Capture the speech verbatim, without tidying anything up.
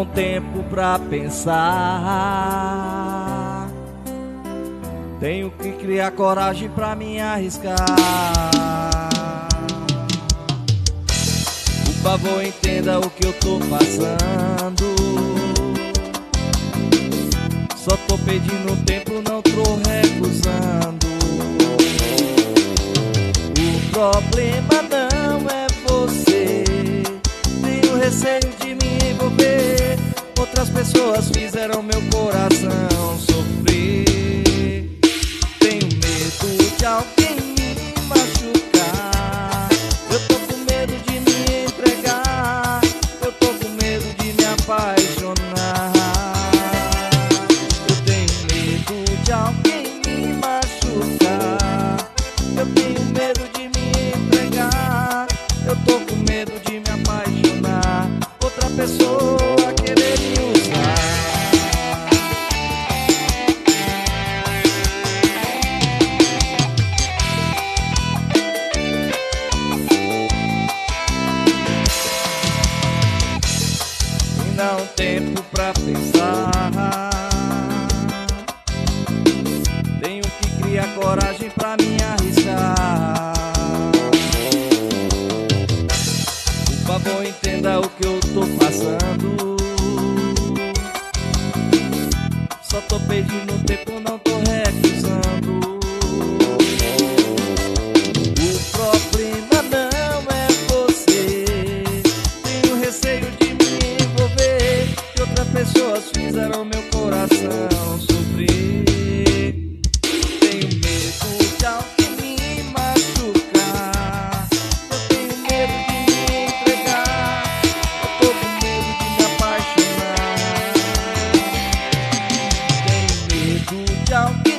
um tempo pra pensar. Tenho que criar coragem pra me arriscar. Por favor, entenda o que eu tô passando. Só tô pedindo tempo, não tô recusando. O problema não é você. Tenho receio de me envolver. Outras pessoas fizeram meu coração sofrer. Tenho medo de alguém me machucar. Eu tô com medo de me entregar. Eu tô com medo de me apaixonar. Eu tenho medo de alguém me machucar. Eu tenho medo de me entregar. Eu tô com medo de me apaixonar. Outra pessoa querer me usar. Me dá um tempo pra pensar. Tenho que criar coragem pra me arriscar. Por favor, entenda o que eu tô passando. Só tô pedindo tempo, não tô recusando. O problema não é você. Tenho receio de me envolver. Que outras pessoas fizeram meu coração sofrer. Tenho medo de alguém me machucar. Eu tenho medo de me entregar. Eu tô com medo de me apaixonar. Tenho medo de alguém